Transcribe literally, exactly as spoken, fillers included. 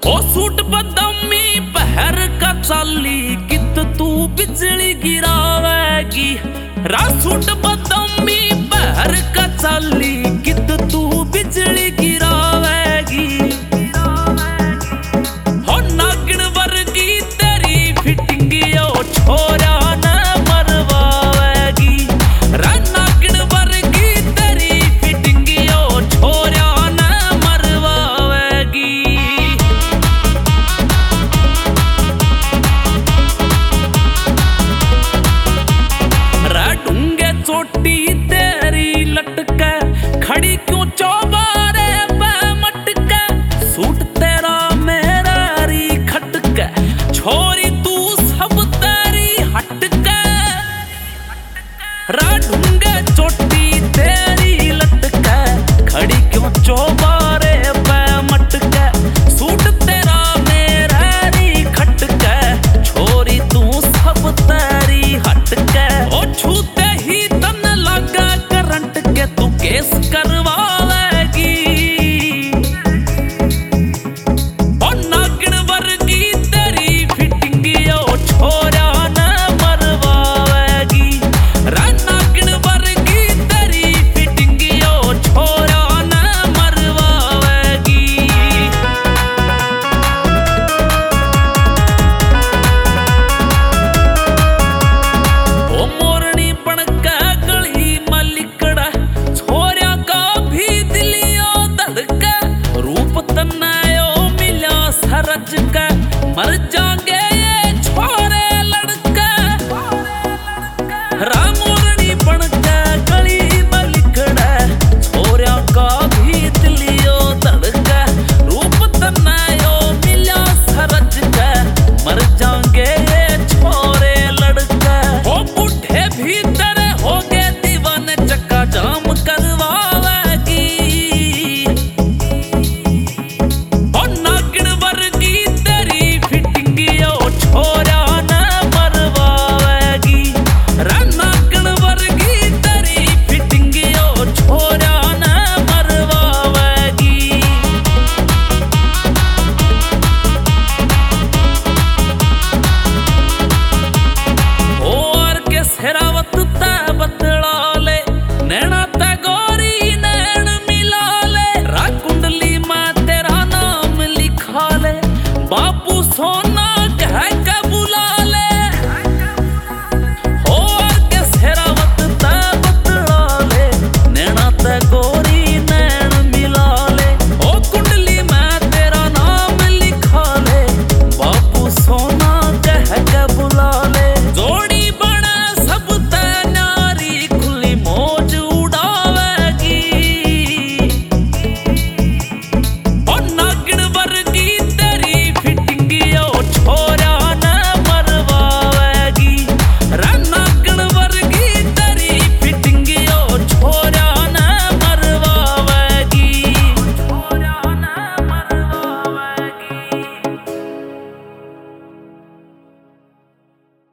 ओ suit बदामी पहर का चाली कित तू बिजली गिरावेगी। रा सूट बदामी पहर का चाली कित तू बिजली गिरावेगी। हो नागिन वर्गी तेरी फिटिंग ओ छोरा न मरवावेगी। रा नागिन वर्गी तेरी फिटिंग ओ छोरा न मरवावेगी। ढूंगे चोटी तेरी लटके खड़ी क्यों चौबार